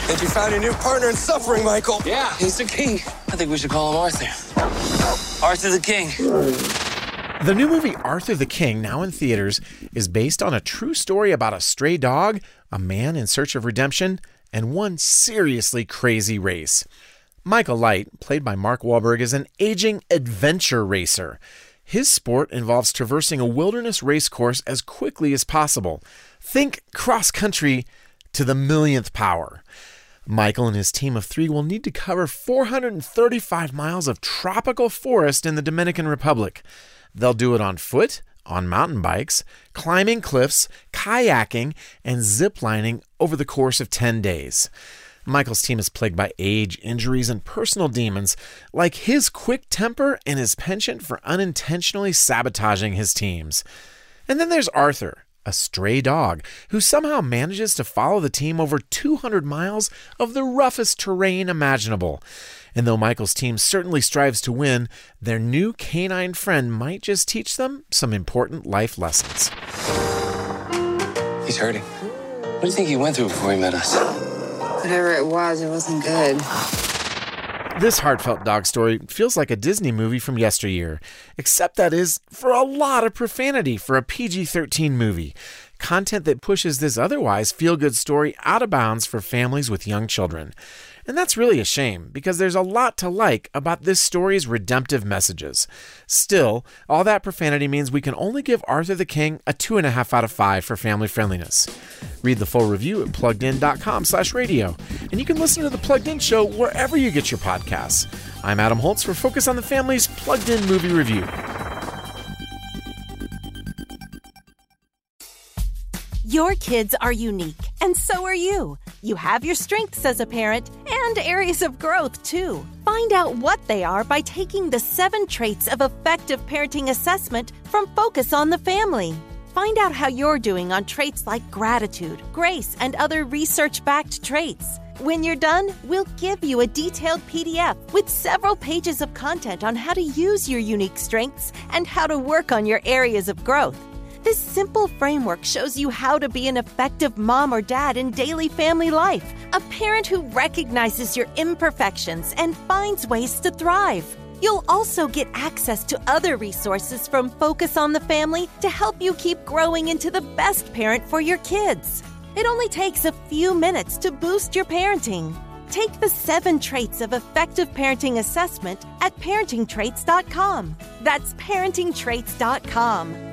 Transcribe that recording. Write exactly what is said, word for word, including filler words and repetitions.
Think you found your new partner in suffering, Michael. Yeah, he's the king. I think we should call him Arthur. Arthur the King. The new movie Arthur the King, now in theaters, is based on a true story about a stray dog, a man in search of redemption, and one seriously crazy race. Michael Light, played by Mark Wahlberg, is an aging adventure racer. His sport involves traversing a wilderness race course as quickly as possible. Think cross-country to the millionth power. Michael and his team of three will need to cover four hundred thirty-five miles of tropical forest in the Dominican Republic. They'll do it on foot, on mountain bikes, climbing cliffs, kayaking, and ziplining over the course of ten days. Michael's team is plagued by age, injuries, and personal demons, like his quick temper and his penchant for unintentionally sabotaging his teams. And then there's Arthur, a stray dog, who somehow manages to follow the team over two hundred miles of the roughest terrain imaginable. And though Michael's team certainly strives to win, their new canine friend might just teach them some important life lessons. He's hurting. What do you think he went through before he met us? Whatever it was, it wasn't good. This heartfelt dog story feels like a Disney movie from yesteryear, except that is for a lot of profanity for a P G thirteen movie. Content that pushes this otherwise feel-good story out of bounds for families with young children. And that's really a shame, because there's a lot to like about this story's redemptive messages. Still, all that profanity means we can only give Arthur the King a two and a half out of five for family friendliness. Read the full review at pluggedin.com slash radio, and you can listen to the Plugged In Show wherever you get your podcasts. I'm Adam Holtz for Focus on the Family's Plugged In Movie Review. Your kids are unique, and so are you. You have your strengths as a parent and areas of growth, too. Find out what they are by taking the seven Traits of Effective Parenting Assessment from Focus on the Family. Find out how you're doing on traits like gratitude, grace, and other research-backed traits. When you're done, we'll give you a detailed P D F with several pages of content on how to use your unique strengths and how to work on your areas of growth. This simple framework shows you how to be an effective mom or dad in daily family life, a parent who recognizes your imperfections and finds ways to thrive. You'll also get access to other resources from Focus on the Family to help you keep growing into the best parent for your kids. It only takes a few minutes to boost your parenting. Take the seven Traits of Effective Parenting Assessment at parenting traits dot com. That's parenting traits dot com.